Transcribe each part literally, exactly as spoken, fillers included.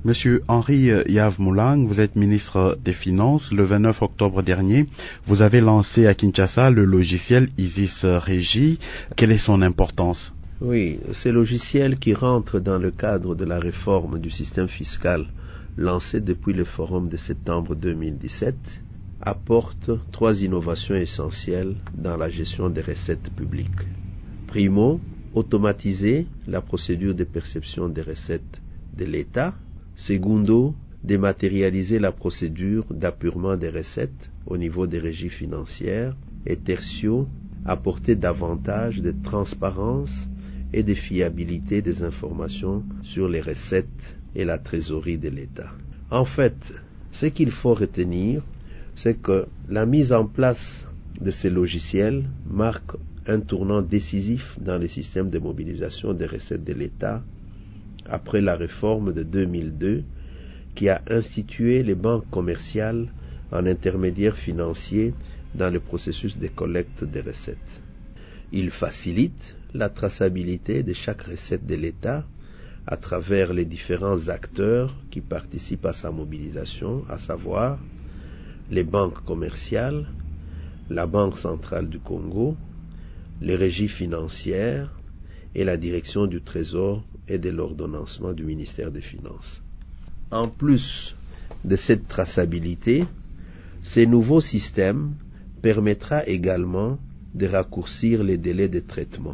Monsieur Henri Yves Moulang, vous êtes ministre des Finances. Le vingt-neuf octobre dernier, vous avez lancé à Kinshasa le logiciel Isis Régie. Quelle est son importance? Oui, ce logiciel qui rentre dans le cadre de la réforme du système fiscal lancée depuis le forum de septembre deux mille dix-sept apporte trois innovations essentielles dans la gestion des recettes publiques. Primo, automatiser la procédure de perception des recettes de l'État. Secundo, dématérialiser la procédure d'appurement des recettes au niveau des régies financières. Et tertio, apporter davantage de transparence et de fiabilité des informations sur les recettes et la trésorerie de l'État. En fait, ce qu'il faut retenir, c'est que la mise en place de ces logiciels marque un tournant décisif dans le système de mobilisation des recettes de l'État après la réforme de deux mille deux qui a institué les banques commerciales en intermédiaires financiers dans le processus de collecte des recettes. Il facilite la traçabilité de chaque recette de l'État à travers les différents acteurs qui participent à sa mobilisation, à savoir les banques commerciales, la Banque centrale du Congo, les régies financières et la direction du Trésor et de l'ordonnancement du ministère des Finances. En plus de cette traçabilité, ces nouveaux systèmes permettra également de raccourcir les délais de traitement.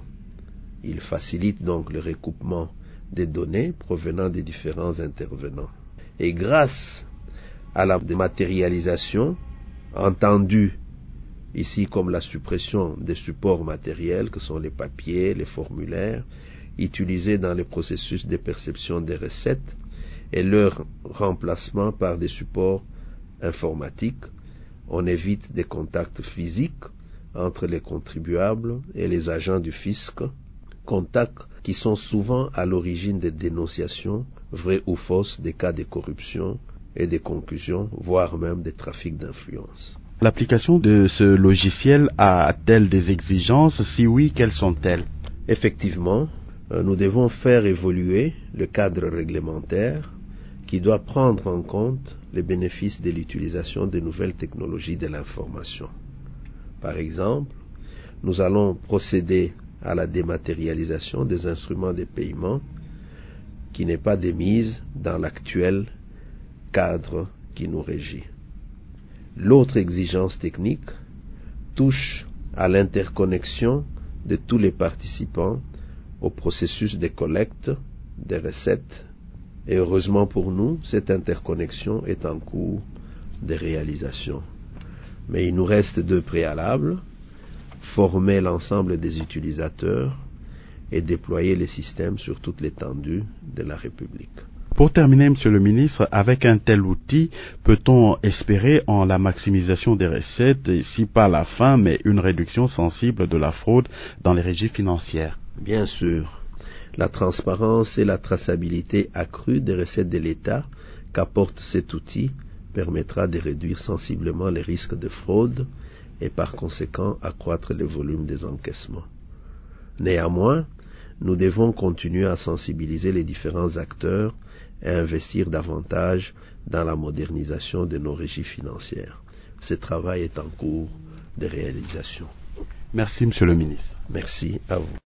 Il facilite donc le recoupement des données provenant des différents intervenants. Et grâce à la dématérialisation, entendue ici comme la suppression des supports matériels que sont les papiers, les formulaires, utilisés dans le processus de perception des recettes et leur remplacement par des supports informatiques, on évite des contacts physiques entre les contribuables et les agents du fisc, contacts qui sont souvent à l'origine des dénonciations, vraies ou fausses, des cas de corruption et de concussion, voire même des trafics d'influence. L'application de ce logiciel a-t-elle des exigences? Si oui, quelles sont-elles? Effectivement, nous devons faire évoluer le cadre réglementaire qui doit prendre en compte les bénéfices de l'utilisation des nouvelles technologies de l'information. Par exemple, nous allons procéder à la dématérialisation des instruments de paiement qui n'est pas de mise dans l'actuel cadre qui nous régit. L'autre exigence technique touche à l'interconnexion de tous les participants au processus de collecte des recettes et heureusement pour nous, cette interconnexion est en cours de réalisation. Mais il nous reste deux préalables: former l'ensemble des utilisateurs et déployer les systèmes sur toute l'étendue de la République. Pour terminer, Monsieur le ministre, avec un tel outil, peut-on espérer en la maximisation des recettes, et si pas la fin, mais une réduction sensible de la fraude dans les régies financières? Bien sûr, la transparence et la traçabilité accrue des recettes de l'État qu'apporte cet outil permettra de réduire sensiblement les risques de fraude et par conséquent accroître le volume des encaissements. Néanmoins, nous devons continuer à sensibiliser les différents acteurs et investir davantage dans la modernisation de nos régies financières. Ce travail est en cours de réalisation. Merci, Monsieur le ministre. Merci à vous.